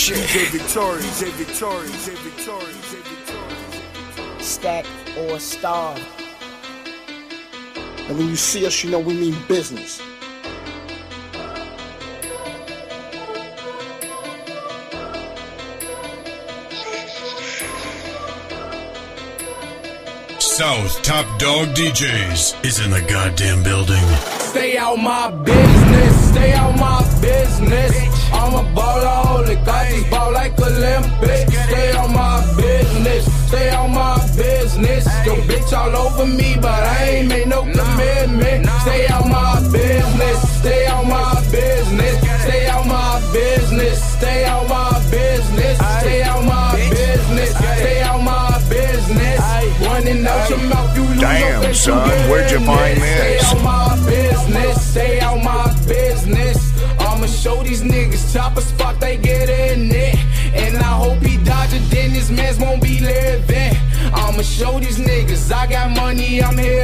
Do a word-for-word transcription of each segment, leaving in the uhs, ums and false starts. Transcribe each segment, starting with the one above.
shit. J Victorious, J Victorious, J Victorious, J Victorious. Stack or starve. And when you see us, you know we mean business. South Top Dog D Js is in the goddamn building. Stay out my business, stay out my business. I'm a ballaholic, I just ball like Olympics. Stay out my business, stay out my business. Yo, bitch all over me, but I ain't made no commitment. Stay out my business, stay out my business. Stay out my business, stay out my business. Stay out my business, stay out my business. Running out your mouth, you lose. Damn, your face, son, you where'd you find this? Stay out my business, stay out my business. I'ma show these niggas top a spot, they get in it. And I hope he dodge it, then this mans won't be living. I'ma show these niggas I got money, I'm here.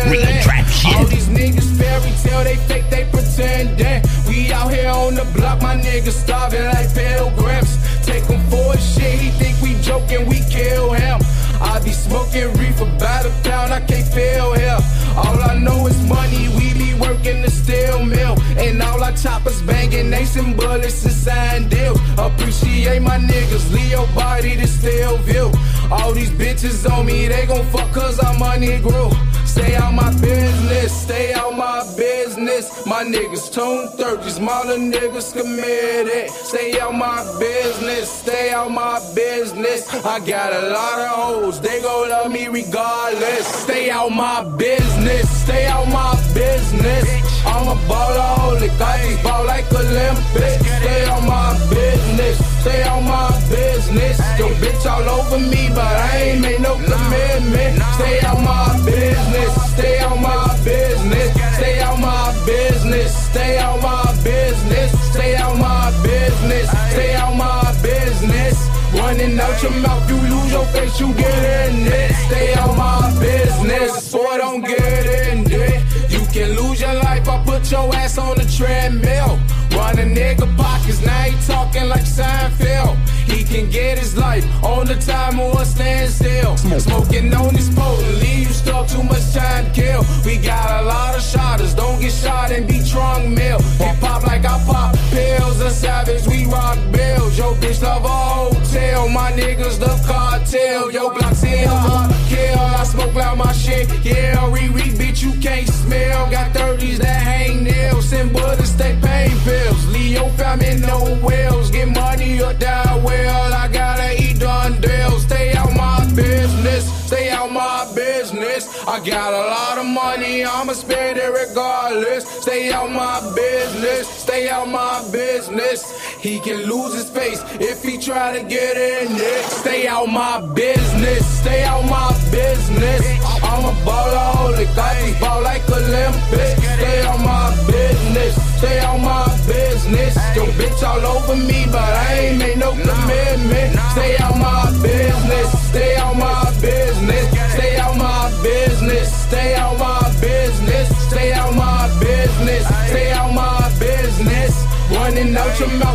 All these niggas fairy tale, they fake, they pretending. We out here on the block, my niggas starving like pilgrims. Take him for a shit, he think we joking, we kill him. I be smoking reefer by the pound, I can't feel him. All I know is money, we be working the steel mill. And all our choppers banging, ace and bullets and sign deals. Appreciate my niggas, Leo body to still view. All these bitches on me, they gon' fuck cause I'm money grew. Stay out my business, stay out my business. My niggas tune thirty, smaller niggas committed. Stay out my business, stay out my business. I got a lot of hoes, they gon' love me regardless. Stay out my business, stay out my business. I'm a ballaholic, I just ball like Olympics. Stay out my business, stay out my business. Yo, bitch all over me, but I ain't made no commitment. Stay out my business, stay out my business. Stay out my business, stay out my business. Stay out my business, stay out my business. Running out your mouth, you lose your face, you get in it. Stay out my business, boy, don't get in it. You can lose your life, I put your ass on the treadmill. Run a nigga pockets, now he talking like Seinfeld. He can get his life on the time or a standstill. Smoking on this potent, leave you stuck, too much time to kill. We got a lot of shotters, don't get shot and be trunk mill. Hip hop like I pop pills, a savage, we rock bills. Yo, bitch love a hotel, my niggas the cartel. Yo, blocks in hard to kill, I smoke loud my shit. Yeah, Riri, bitch, you can't smell. Got thirties that hang nails, send bullets, stay pain pills. Leo found me no whales, get money or die well. I gotta eat Dundale, stay out my business, stay out my business. I got a lot of money, I'ma spend it regardless. Stay out my business, stay out my business. He can lose his face if he try to get in it. Stay out my business, stay out my business. I'm a ballaholic, I just ball like Olympics. Stay out my business, stay out my business. Yo, bitch all over me, but I ain't made no commitment. Stay out my business, stay out my business. Stay out my business, stay out my business. Stay out my business, stay out my business. Running out your mouth.